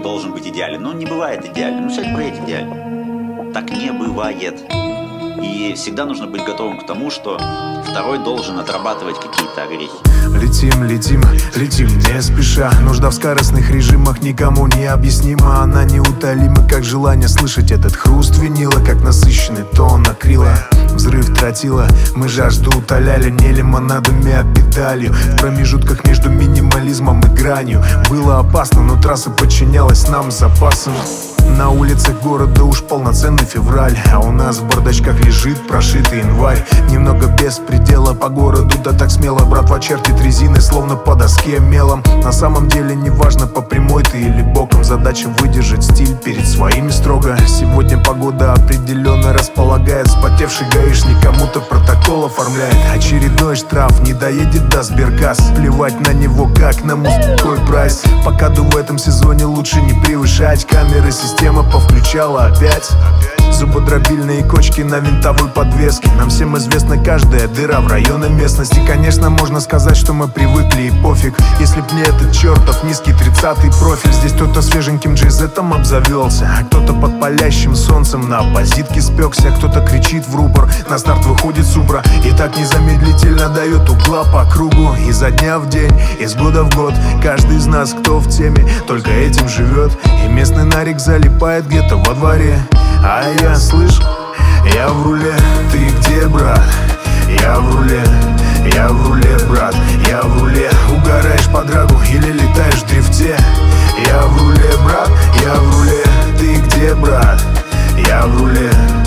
должен быть идеален. Но он не бывает идеален. Ну, проект идеален. Так не бывает. И всегда нужно быть готовым к тому, что второй должен отрабатывать какие-то огрехи. Летим, летим, летим, не спеша. Нужда в скоростных режимах никому не объяснима. Она неутолима, как желание слышать этот хруст винила, как насыщенный тон акрила. Взрыв тротила, мы жажду утоляли не лимонадами, а педалью. В промежутках между минимализмом и гранью было опасно, но трасса подчинялась нам с запасом. На улицах города уж полноценный февраль, а у нас в бардачках лежит прошитый январь. Немного без предела по городу, да так смело братва чертит резины, словно по доске мелом. На самом деле неважно, по прямой ты или боком, задача выдержать стиль перед своими строго. Сегодня погода определенно располагает, вспотевший гаишник кому-то протокол оформляет. Очередной штраф, не доедет до сберкасс, плевать на него как на мужской прайс. Покаду в этом сезоне лучше не превышать, камеры система повключала опять. Зубодробильные кочки на винтовой подвеске. Нам всем известна каждая дыра в районе местности. Конечно, можно сказать, что мы привыкли и пофиг, если б не этот чертов низкий 30-й профиль. Здесь кто-то свеженьким джейзетом обзавелся, а кто-то под палящим солнцем на оппозитке спекся. Кто-то кричит в рупор, на старт выходит Супра и так незамедлительно дает угла по кругу. Изо дня в день, из года в год, каждый из нас, кто в теме, только этим живет. И местный нарик залипает где-то во дворе. А я слышу, я в руле, ты где, брат? Я в руле, брат, я в руле. Угораешь по драгу или летаешь в дрифте? Я в руле, брат, я в руле, ты где, брат? Я в руле,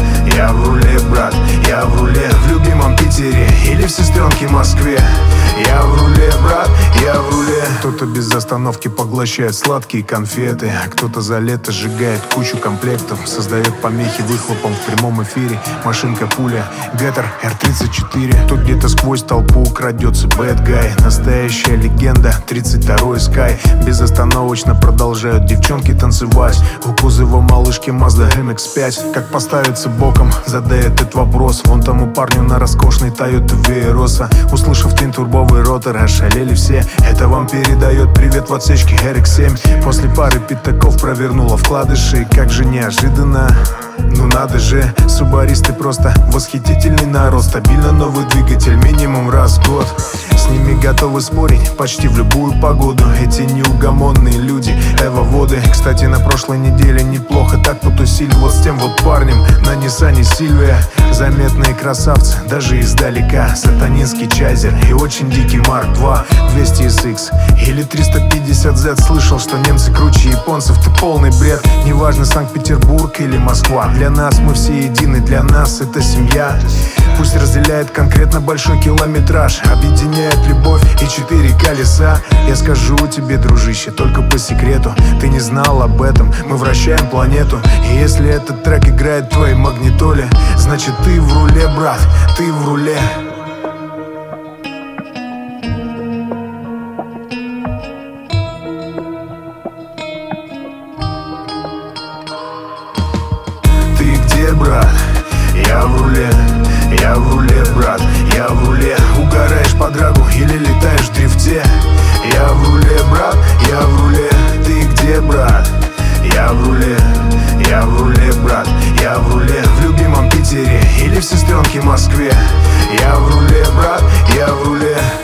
брат, я в руле. В любимом Питере или в сестренке Москве? Я в руле, брат, я в руле. Кто-то без остановки поглощает сладкие конфеты, а кто-то за лето сжигает кучу комплектов, создает помехи выхлопом в прямом эфире. Машинка пуля, Геттер R34. Тут где-то сквозь толпу крадется Bad Guy, настоящая легенда, 32-й Sky. Безостановочно продолжают девчонки танцевать у кузова малышки Mazda MX-5. Как поставиться боком, задай этот вопрос вон тому парню на роскошной Toyota Verosa. Услышав твин-турбовый ротор, ошалели все. Это вам передает привет в отсечке RX-7. После пары пятаков провернула вкладыши. Как же неожиданно, ну надо же. Субаристы просто восхитительный народ. Стабильно новый двигатель минимум раз в год. С ними готовы спорить почти в любую погоду эти неугомонные люди, эвоводы. Кстати, на прошлой неделе неплохо так потусили вот с тем вот парнем на Ниссане Сильвия. Заметные красавцы, даже издалека. Сатанинский Чайзер и очень дикий Марк 2 200SX или 350Z. Слышал, что немцы круче японцев, ты полный бред. Неважно, Санкт-Петербург или Москва, для нас мы все едины, для нас это семья. Пусть разделяет конкретно большой километраж, объединяет любовь и 4 колеса. Я скажу тебе, дружище, только по секрету, ты не знал об этом, мы вращаем планету. И если этот трек играет в твоей магнитоле, значит ты в руле, брат, ты в руле. Ты где, брат? Я в руле, брат, я в руле. Угораешь по драгу или летаешь в дрифте? Я в руле, брат, я в руле. Ты где, брат? Я в руле, брат, я в руле. В любимом Питере или в сестренке Москве? Я в руле, брат, я в руле.